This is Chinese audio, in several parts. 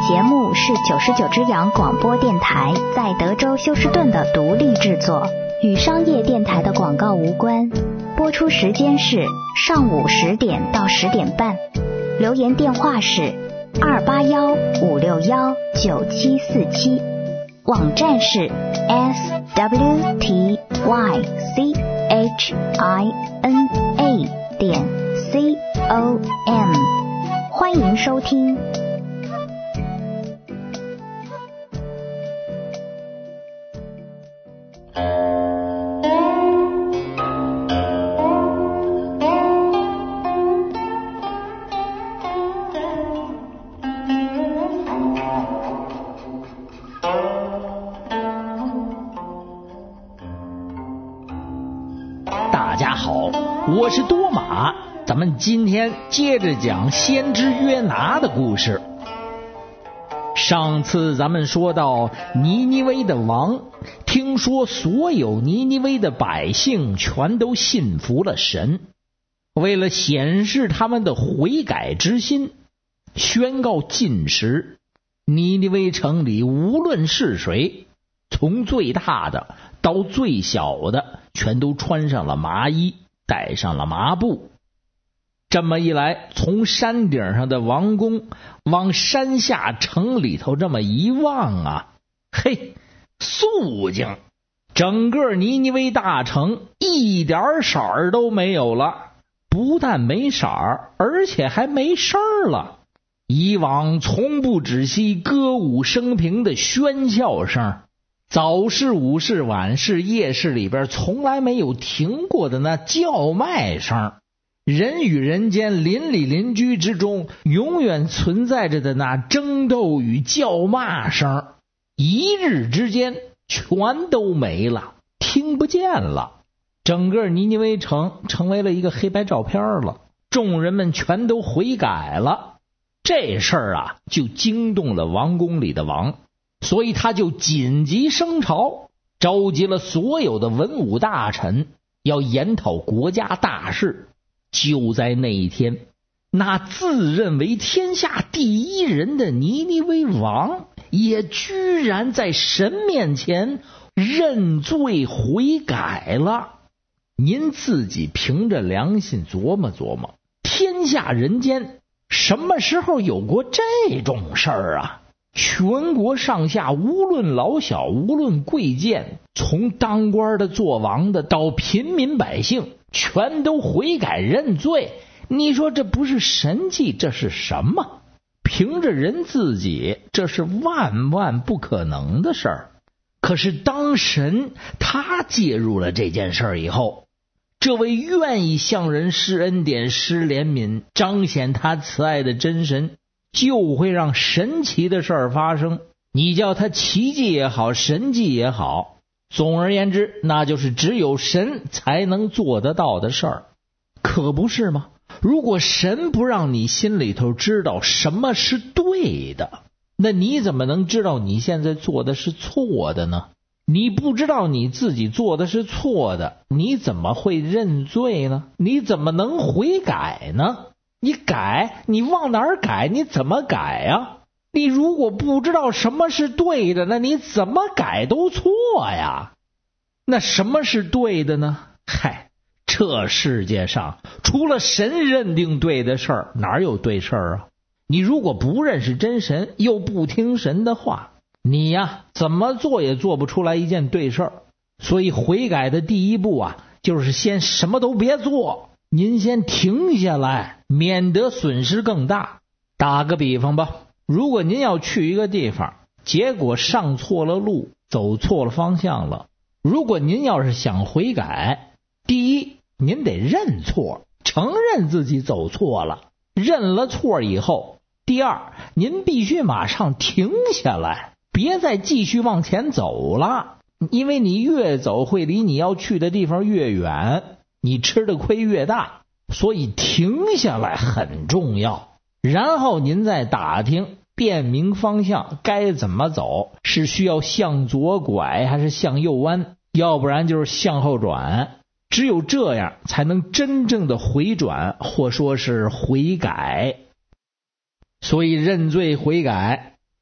节目是99只羊广播电台在德州休斯顿的独立制作，与商业电台的广告无关。播出时间是上午10点到10点半。留言电话是281-561-9747，网站是 swtychina.com， 欢迎收听。 大家好，我是多马，咱们今天接着讲先知约拿的故事。上次咱们说到尼尼微的王听说所有尼尼微的百姓全都信服了神，为了显示他们的悔改之心，宣告禁食。尼尼微城里无论是谁，从最大的到最小的，全都穿上了麻衣，戴上了麻布。这么一来，从山顶上的王宫往山下城里头这么一望啊，嘿，肃静，整个尼尼微大城一点色儿都没有了。不但没色儿，而且还没声儿了。以往从不止息歌舞升平的喧笑声，早市、午市、晚市、夜市里边从来没有停过的那叫卖声，人与人间、邻里邻居之中永远存在着的那争斗与叫骂声，一日之间全都没了，听不见了。整个尼尼微城成为了一个黑白照片了，众人们全都悔改了。这事儿啊，就惊动了王宫里的王，所以他就紧急升朝，召集了所有的文武大臣，要研讨国家大事。就在那一天，那自认为天下第一人的尼尼微王也居然在神面前认罪悔改了。您自己凭着良心琢磨琢磨，天下人间什么时候有过这种事儿啊？全国上下无论老小，无论贵贱，从当官的做王的到平民百姓，全都悔改认罪。你说这不是神迹，这是什么？凭着人自己，这是万万不可能的事儿。可是当神他介入了这件事儿以后，这位愿意向人施恩典、施怜悯、彰显他慈爱的真神，就会让神奇的事儿发生。你叫他奇迹也好，神迹也好，总而言之，那就是只有神才能做得到的事儿，可不是吗？如果神不让你心里头知道什么是对的，那你怎么能知道你现在做的是错的呢？你不知道你自己做的是错的，你怎么会认罪呢？你怎么能悔改呢？你改，你往哪儿改？你怎么改啊？你如果不知道什么是对的，那你怎么改都错呀。那什么是对的呢？嗨，这世界上除了神认定对的事儿，哪有对事儿啊？你如果不认识真神，又不听神的话，你呀，怎么做也做不出来一件对事儿。所以悔改的第一步啊，就是先什么都别做，您先停下来，免得损失更大。打个比方吧，如果您要去一个地方，结果上错了路，走错了方向了，如果您要是想悔改，第一，您得认错，承认自己走错了。认了错以后，第二，您必须马上停下来，别再继续往前走了，因为你越走会离你要去的地方越远，你吃的亏越大，所以停下来很重要。然后您再打听辨明方向，该怎么走，是需要向左拐还是向右弯，要不然就是向后转。只有这样才能真正的回转，或说是悔改。所以认罪悔改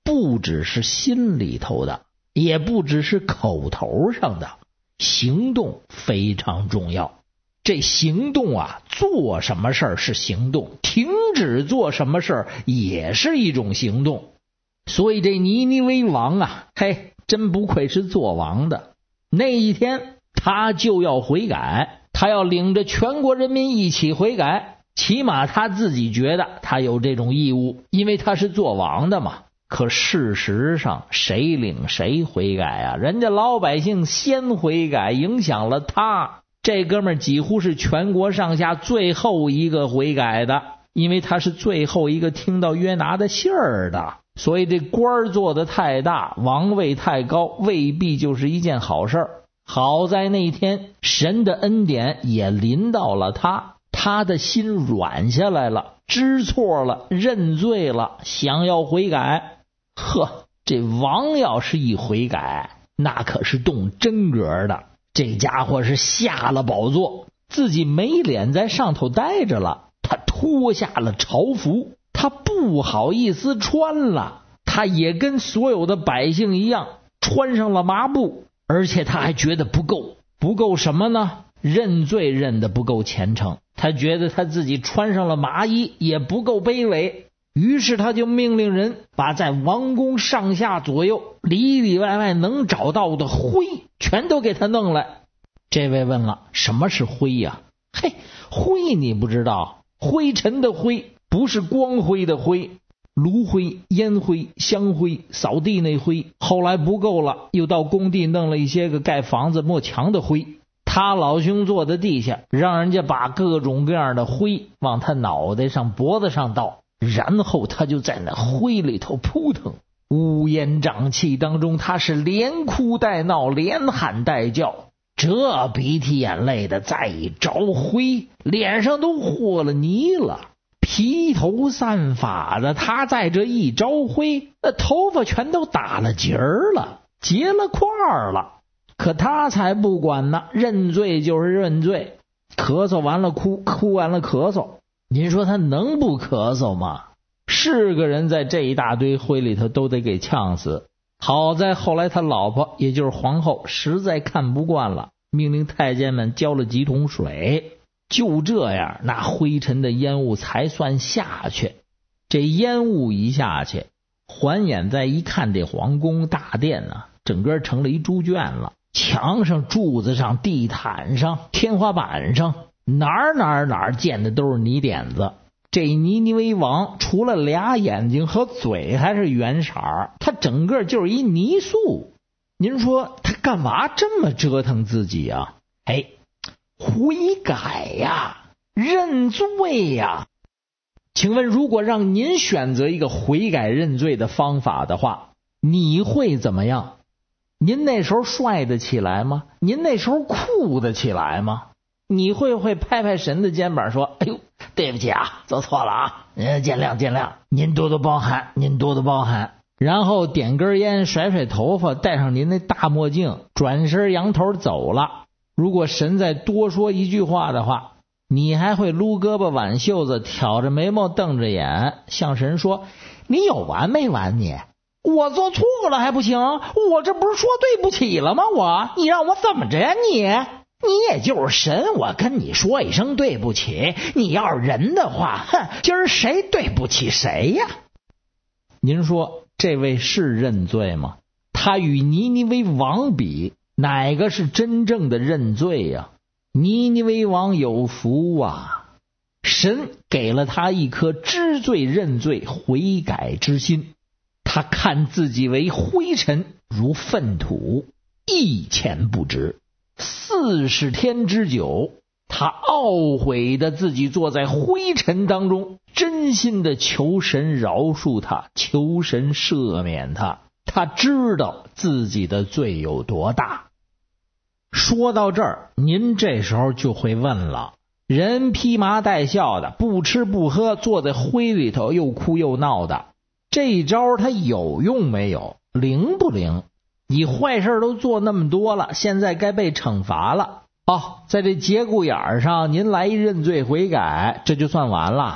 不只是心里头的，也不只是口头上的，行动非常重要。这行动啊，做什么事儿是行动，停止做什么事儿也是一种行动。所以这尼尼微王啊，真不愧是做王的。那一天他就要悔改，他要领着全国人民一起悔改，起码他自己觉得他有这种义务，因为他是做王的嘛。可事实上谁领谁悔改啊？人家老百姓先悔改，影响了他。这哥们儿几乎是全国上下最后一个悔改的，因为他是最后一个听到约拿的信儿的。所以这官做得太大，王位太高，未必就是一件好事儿。好在那天神的恩典也临到了他，他的心软下来了，知错了，认罪了，想要悔改。这王要是一悔改，那可是动真格的。这家伙是下了宝座，自己没脸在上头待着了，他脱下了朝服，他不好意思穿了，他也跟所有的百姓一样穿上了麻布，而且他还觉得不够什么呢？认罪认得不够虔诚，他觉得他自己穿上了麻衣也不够卑微，于是他就命令人把在王宫上下左右里里外外能找到的灰全都给他弄来。这位问了，什么是灰呀？灰你不知道，灰尘的灰，不是光辉的灰，炉灰、烟灰、香灰、扫地那灰，后来不够了，又到工地弄了一些个盖房子抹墙的灰。他老兄坐在地下，让人家把各种各样的灰往他脑袋上脖子上倒，然后他就在那灰里头扑腾，乌烟瘴气当中，他是连哭带闹，连喊带叫，这鼻涕眼泪的，再一着灰，脸上都和了泥了，披头散发的，他在这一着灰，那头发全都打了结儿了，结了块了。可他才不管呢，认罪就是认罪，咳嗽完了哭，哭完了咳嗽。您说他能不咳嗽吗？是个人在这一大堆灰里头都得给呛死。好在后来他老婆也就是皇后实在看不惯了，命令太监们浇了几桶水，就这样那灰尘的烟雾才算下去。这烟雾一下去，环眼再一看，这皇宫大殿啊，整个成了一猪圈了，墙上、柱子上、地毯上、天花板上，哪儿见的都是泥点子。这尼尼微王除了俩眼睛和嘴还是原色，他整个就是一泥塑。您说他干嘛这么折腾自己啊？悔改呀，认罪呀。请问如果让您选择一个悔改认罪的方法的话，你会怎么样？您那时候帅得起来吗？您那时候酷得起来吗？你会不会拍拍神的肩膀说，对不起啊，做错了啊，见谅，您多多包涵。然后点根烟，甩甩头发，戴上您那大墨镜，转身扬头走了。如果神再多说一句话的话，你还会撸胳膊挽袖子，挑着眉毛瞪着眼，向神说，你有完没完你？我做错了还不行？我这不是说对不起了吗？你让我怎么着呀你也就是神，我跟你说一声对不起，你要是人的话，今儿谁对不起谁呀？您说这位是认罪吗？他与尼尼微王比，哪个是真正的认罪呀？尼尼微王有福啊，神给了他一颗知罪认罪悔改之心，他看自己为灰尘如粪土，一钱不值。40天之久，他懊悔的自己坐在灰尘当中，真心的求神饶恕他，求神赦免他。他知道自己的罪有多大。说到这儿，您这时候就会问了，人披麻戴孝的，不吃不喝，坐在灰里头又哭又闹的，这一招他有用没有？灵不灵？你坏事都做那么多了，现在该被惩罚了。在这节骨眼上您来一认罪悔改，这就算完了。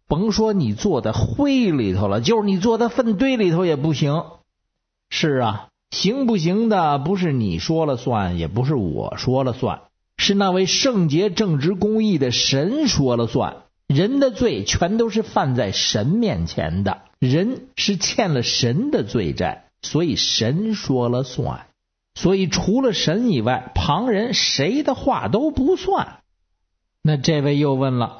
甭说你坐在灰里头了，就是你坐在粪堆里头也不行。是啊，行不行的不是你说了算，也不是我说了算，是那位圣洁正直公义的神说了算。人的罪全都是犯在神面前的，人是欠了神的罪债，所以神说了算。所以除了神以外，旁人谁的话都不算。那这位又问了，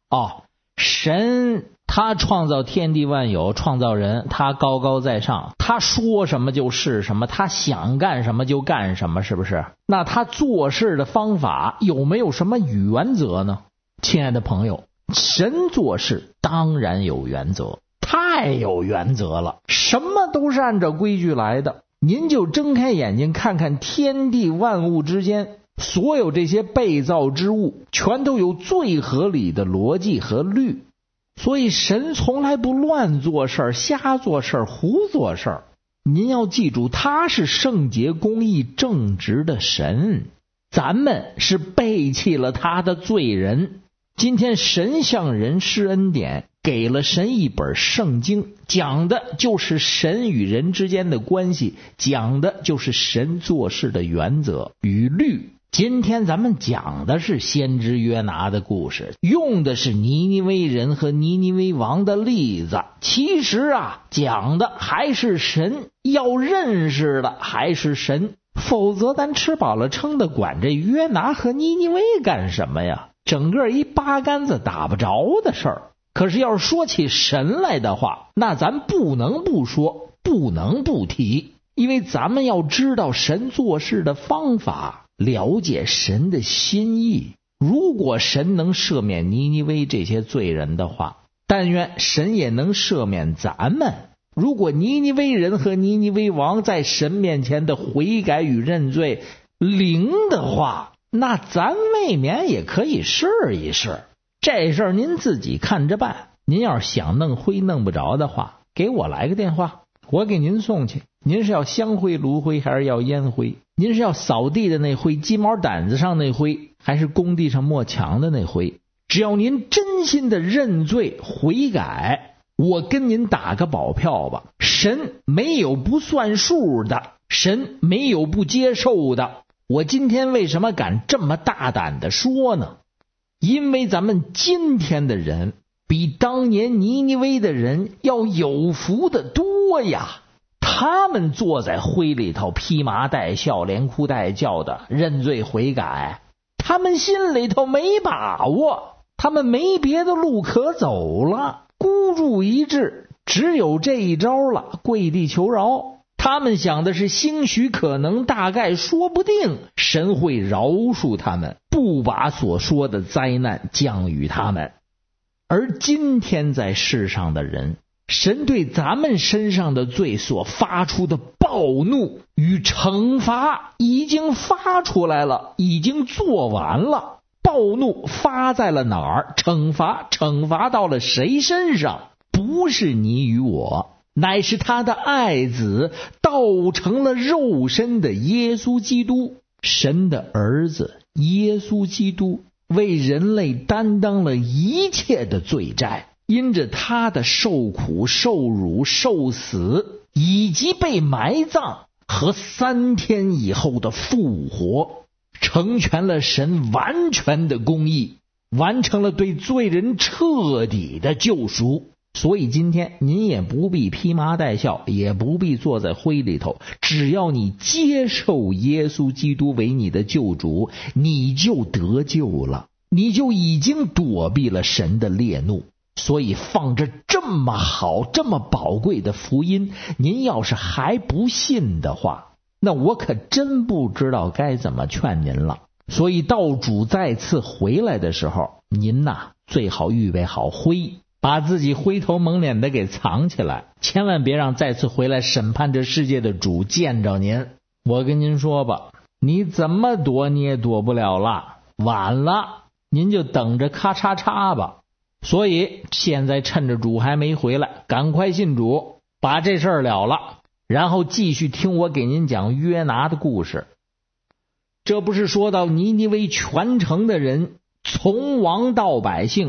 神他创造天地万有，创造人，他高高在上，他说什么就是什么，他想干什么就干什么，是不是？那他做事的方法有没有什么原则呢？亲爱的朋友，神做事当然有原则，太有原则了，什么都是按照规矩来的。您就睁开眼睛看看天地万物之间，所有这些被造之物全都有最合理的逻辑和律。所以神从来不乱做事、瞎做事、胡做事。您要记住，他是圣洁公义正直的神，咱们是背弃了他的罪人。今天神向人施恩典，给了神一本圣经，讲的就是神与人之间的关系，讲的就是神做事的原则与律。今天咱们讲的是先知约拿的故事，用的是尼尼微人和尼尼微王的例子。其实讲的还是神，要认识的还是神，否则咱吃饱了撑的管这约拿和尼尼微干什么呀？整个一八竿子打不着的事儿。可是要是说起神来的话，那咱不能不说，不能不提，因为咱们要知道神做事的方法，了解神的心意。如果神能赦免尼尼微这些罪人的话，但愿神也能赦免咱们。如果尼尼微人和尼尼微王在神面前的悔改与认罪零的话，那咱未免也可以试一试。这事儿您自己看着办。您要是想弄灰弄不着的话，给我来个电话，我给您送去。您是要香灰、炉灰还是要烟灰？您是要扫地的那灰，鸡毛掸子上那灰，还是工地上抹墙的那灰？只要您真心的认罪悔改，我跟您打个保票吧，神没有不算数的，神没有不接受的。我今天为什么敢这么大胆的说呢？因为咱们今天的人比当年尼尼微的人要有福的多呀。他们坐在灰里头披麻戴孝，连哭带叫的认罪悔改，他们心里头没把握，他们没别的路可走了，孤注一掷，只有这一招了，跪地求饶。他们想的是兴许可能大概说不定神会饶恕他们，不把所说的灾难降于他们。而今天在世上的人，神对咱们身上的罪所发出的暴怒与惩罚已经发出来了，已经做完了。暴怒发在了哪儿？惩罚到了谁身上？不是你与我，乃是他的爱子，道成了肉身的耶稣基督，神的儿子耶稣基督，为人类担当了一切的罪债。因着他的受苦受辱受死，以及被埋葬和3天以后的复活，成全了神完全的公义，完成了对罪人彻底的救赎。所以今天您也不必披麻戴孝，也不必坐在灰里头，只要你接受耶稣基督为你的救主，你就得救了，你就已经躲避了神的烈怒。所以放着这么好这么宝贵的福音，您要是还不信的话，那我可真不知道该怎么劝您了。所以到主再次回来的时候，您最好预备好灰，把自己灰头蒙脸的给藏起来，千万别让再次回来审判这世界的主见着您。我跟您说吧，你怎么躲你也躲不了了，晚了，您就等着咔嚓嚓吧。所以现在趁着主还没回来，赶快信主，把这事儿了了，然后继续听我给您讲约拿的故事。这不是说到尼尼微全城的人，从王到百姓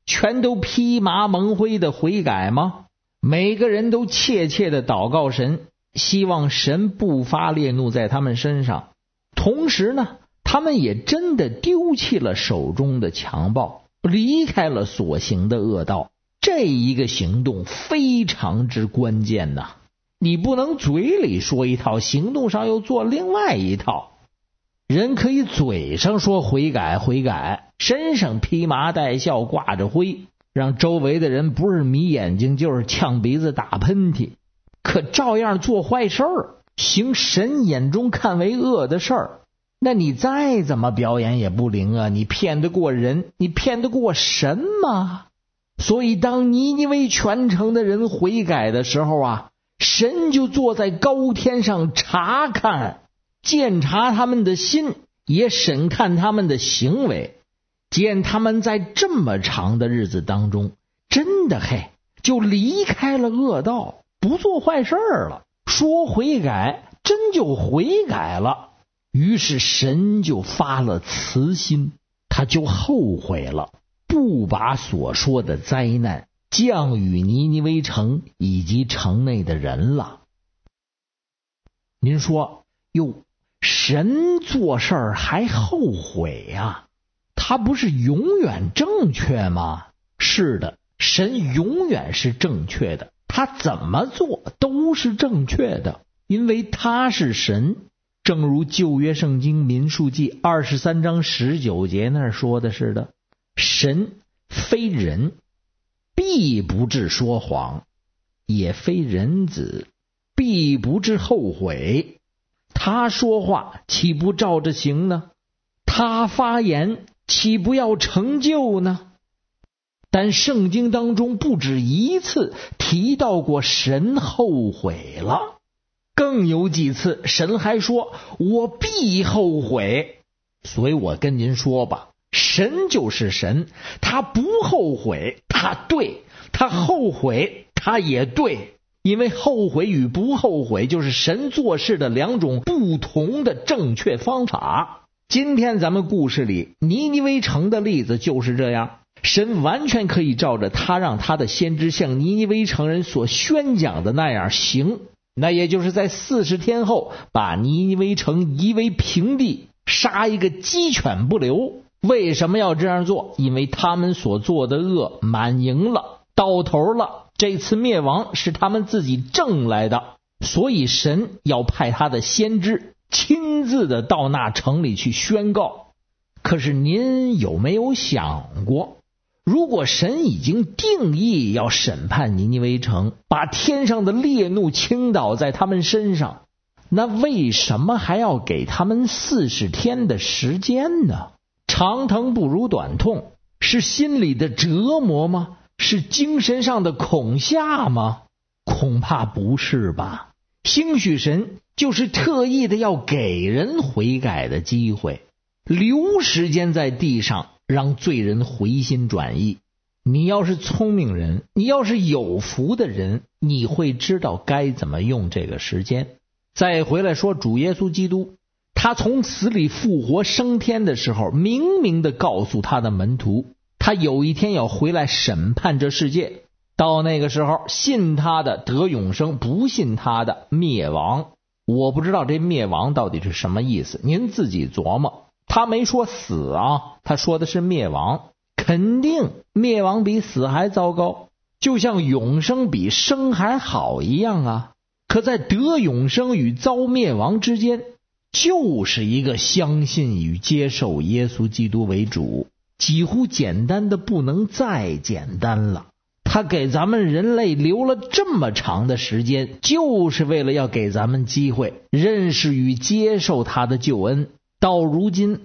全都披麻蒙灰的悔改吗？每个人都切切的祷告神，希望神不发烈怒在他们身上。同时呢，他们也真的丢弃了手中的强暴，离开了所行的恶道。这一个行动非常之关键呐，你不能嘴里说一套，行动上又做另外一套。人可以嘴上说悔改悔改，身上披麻戴孝挂着灰，让周围的人不是迷眼睛就是呛鼻子打喷嚏，可照样做坏事儿，行神眼中看为恶的事儿。那你再怎么表演也不灵啊，你骗得过人，你骗得过神吗？所以当尼尼微全城的人悔改的时候啊，神就坐在高天上查看，鉴察他们的心，也审看他们的行为，见他们在这么长的日子当中真的就离开了恶道，不做坏事了，说悔改真就悔改了。于是神就发了慈心，他就后悔了，不把所说的灾难降与尼尼微城以及城内的人了。您说哟，神做事儿还后悔呀？他不是永远正确吗？是的，神永远是正确的，他怎么做都是正确的，因为他是神。正如旧约圣经民数记23章19节那儿说的似的，神非人，必不致说谎，也非人子，必不致后悔。他说话岂不照着行呢？他发言岂不要成就呢？但圣经当中不止一次提到过神后悔了，更有几次神还说我必后悔。所以我跟您说吧，神就是神，他不后悔他对，他后悔他也对，因为后悔与不后悔就是神做事的两种不同的正确方法。今天咱们故事里尼尼微城的例子就是这样，神完全可以照着他让他的先知向尼尼微城人所宣讲的那样行，那也就是在40天后把尼尼微城夷为平地，杀一个鸡犬不留。为什么要这样做？因为他们所做的恶满盈了，到头了，这次灭亡是他们自己挣来的，所以神要派他的先知亲自的到那城里去宣告。可是您有没有想过，如果神已经定义要审判尼尼微城，把天上的烈怒倾倒在他们身上，那为什么还要给他们40天的时间呢？长疼不如短痛，是心里的折磨吗？是精神上的恐吓吗？恐怕不是吧。兴许神就是特意的要给人悔改的机会，留时间在地上，让罪人回心转意。你要是聪明人，你要是有福的人，你会知道该怎么用这个时间。再回来说主耶稣基督，他从死里复活升天的时候，明明的告诉他的门徒，他有一天要回来审判这世界。到那个时候，信他的得永生，不信他的灭亡。我不知道这灭亡到底是什么意思，您自己琢磨。他没说死啊，他说的是灭亡。肯定灭亡比死还糟糕，就像永生比生还好一样啊。可在得永生与遭灭亡之间，就是一个相信与接受耶稣基督为主，几乎简单的不能再简单了。他给咱们人类留了这么长的时间，就是为了要给咱们机会认识与接受他的救恩。到如今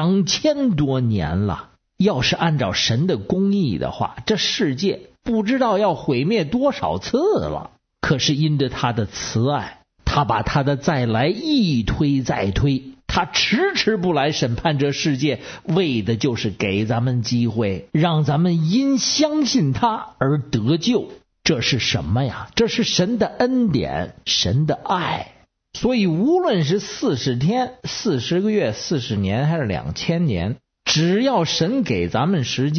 2000多年了，要是按照神的公义的话，这世界不知道要毁灭多少次了。可是因着他的慈爱，他把他的再来一推再推，他迟迟不来审判这世界，为的就是给咱们机会，让咱们因相信他而得救。这是什么呀？这是神的恩典，神的爱。所以无论是40天、40个月、40年还是2000年，只要神给咱们时间，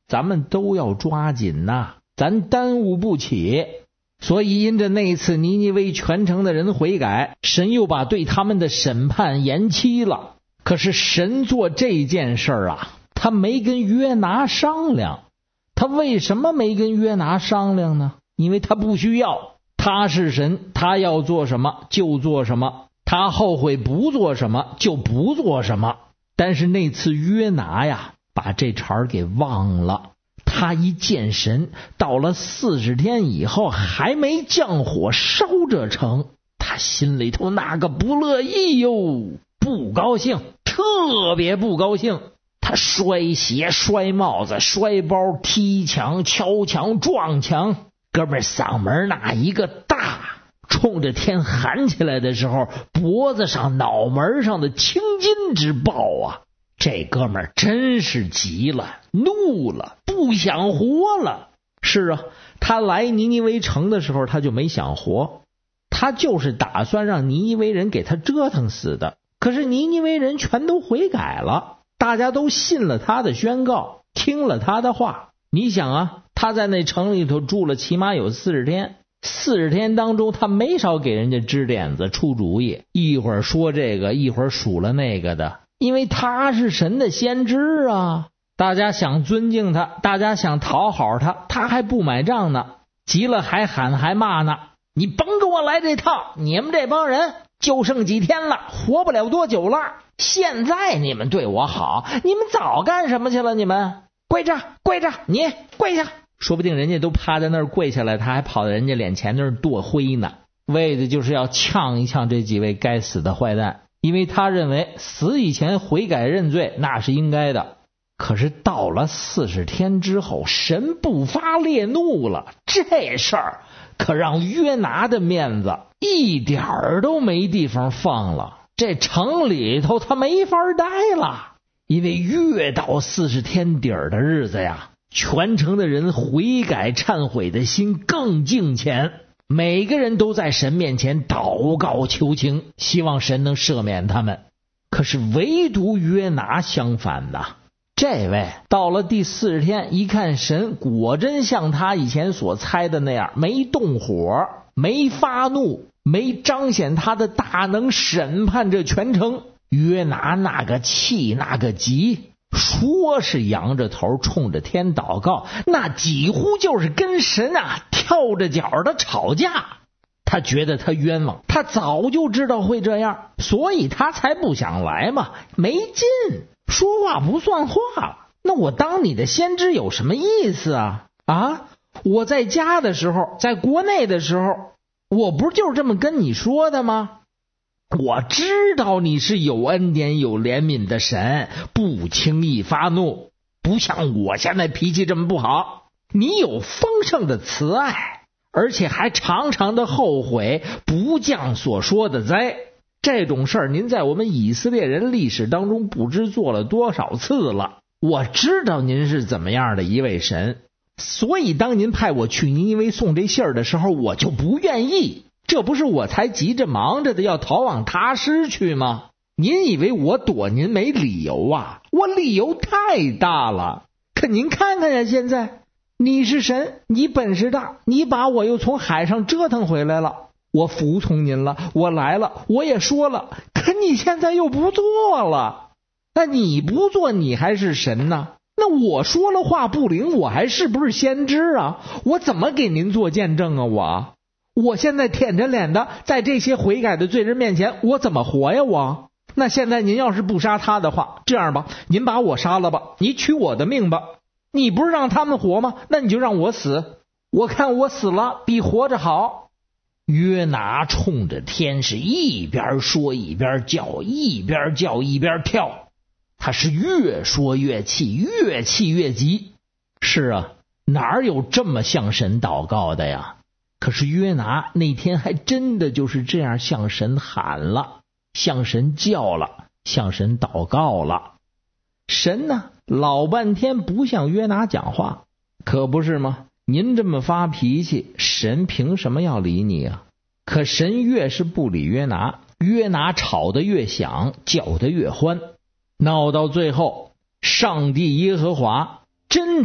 咱们都要抓紧呐，咱耽误不起。所以因着那次尼尼微全城的人悔改，神又把对他们的审判延期了。可是神做这件事啊，他没跟约拿商量。他为什么没跟约拿商量呢？因为他不需要，他是神，他要做什么就做什么，他后悔不做什么就不做什么。但是那次约拿呀，把这茬给忘了。他一见神，到了40天以后还没降火烧这城，他心里头那个不乐意哟，不高兴，特别不高兴。他摔鞋、摔帽子、摔包、踢墙、敲墙、撞墙，哥们儿嗓门那一个大，冲着天喊起来的时候，脖子上脑门上的青筋直爆啊！这哥们儿真是急了，怒了，不想活了。是啊，他来尼尼微城的时候他就没想活，他就是打算让尼尼微人给他折腾死的。可是尼尼微人全都悔改了，大家都信了他的宣告，听了他的话。你想啊，他在那城里头住了起码有40天，40天当中他没少给人家支点子出主意，一会儿说这个，一会儿数了那个的。因为他是神的先知啊，大家想尊敬他，大家想讨好他，他还不买账呢，急了还喊还骂呢。你甭跟我来这套，你们这帮人就剩几天了，活不了多久了。现在你们对我好，你们早干什么去了？你们跪着跪着，你跪下。说不定人家都趴在那儿跪下来，他还跑到人家脸前那儿跺灰呢，为的就是要呛一呛这几位该死的坏蛋。因为他认为死以前悔改认罪那是应该的。可是到了40天之后，神不发烈怒了，这事儿可让约拿的面子一点儿都没地方放了。这城里头他没法待了，因为越到40天底儿的日子呀，全城的人悔改忏悔的心更敬虔，每个人都在神面前祷告求情，希望神能赦免他们。可是唯独约拿相反的，这位到了第40天，一看神果真像他以前所猜的那样，没动火，没发怒，没彰显他的大能审判这全城。约拿那个气那个急，说是扬着头冲着天祷告，那几乎就是跟神啊跳着脚的吵架。他觉得他冤枉，他早就知道会这样，所以他才不想来嘛，没劲，说话不算话。那我当你的先知有什么意思啊？我在家的时候，在国内的时候，我不就是这么跟你说的吗？我知道你是有恩典有怜悯的神，不轻易发怒，不像我现在脾气这么不好。你有丰盛的慈爱，而且还常常的后悔不降所说的灾。这种事儿您在我们以色列人历史当中不知做了多少次了。我知道您是怎么样的一位神，所以当您派我去尼尼微送这信儿的时候，我就不愿意。这不是我才急着忙着的要逃往他施去吗？您以为我躲您没理由啊？我理由太大了。可您看看呀，现在你是神，你本事大，你把我又从海上折腾回来了，我服从您了，我来了，我也说了，可你现在又不做了。那你不做，你还是神呢？那我说了话不灵，我还是不是先知啊？我怎么给您做见证啊？我现在舔着脸的在这些悔改的罪人面前，我怎么活呀？那现在您要是不杀他的话，这样吧，您把我杀了吧，你取我的命吧。你不是让他们活吗？那你就让我死，我看我死了比活着好。约拿冲着天是一边说一边叫，一边叫一边跳，他是越说越气，越气越急。是啊，哪有这么向神祷告的呀？可是约拿那天还真的就是这样向神喊了，向神叫了，向神祷告了。神呢，老半天不向约拿讲话，可不是吗？您这么发脾气，神凭什么要理你啊？可神越是不理约拿，约拿吵得越响，叫得越欢，闹到最后，上帝耶和华真的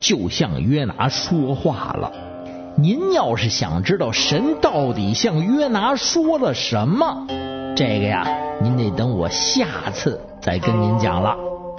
就向约拿说话了。您要是想知道神到底向约拿说了什么，这个呀，您得等我下次再跟您讲了。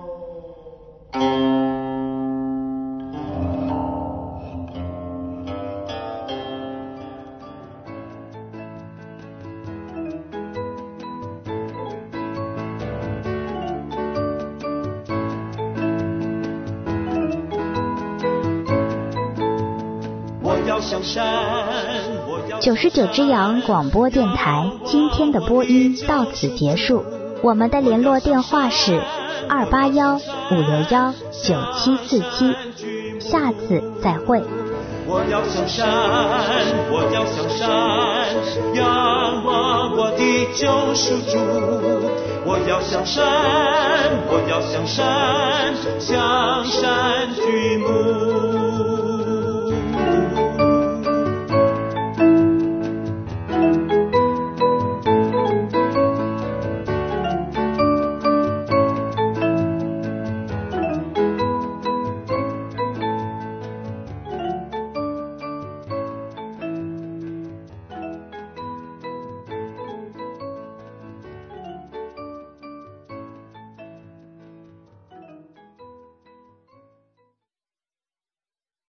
99只羊广播电台今天的播音到此结束，我们的联络电话是281-561-9747，下次再会。 我要向山，我要向山，仰望我的救赎主。我要向山，我要向山，向山举目。